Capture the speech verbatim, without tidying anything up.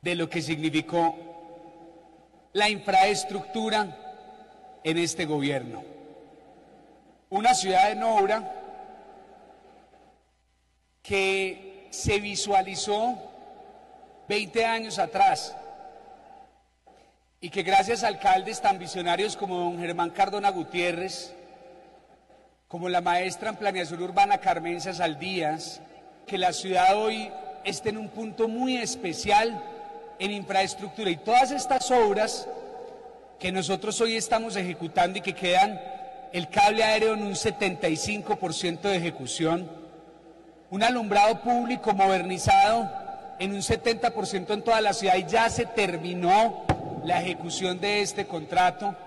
de lo que significó la infraestructura en este gobierno. Una ciudad en obra que se visualizó veinte años atrás y que gracias a alcaldes tan visionarios como don Germán Cardona Gutiérrez, como la maestra en planeación urbana Carmen Saldías, que la ciudad hoy esté en un punto muy especial en infraestructura, y todas estas obras que nosotros hoy estamos ejecutando y que quedan el cable aéreo en un setenta y cinco por ciento de ejecución, un alumbrado público modernizado en un setenta por ciento en toda la ciudad, y ya se terminó la ejecución de este contrato,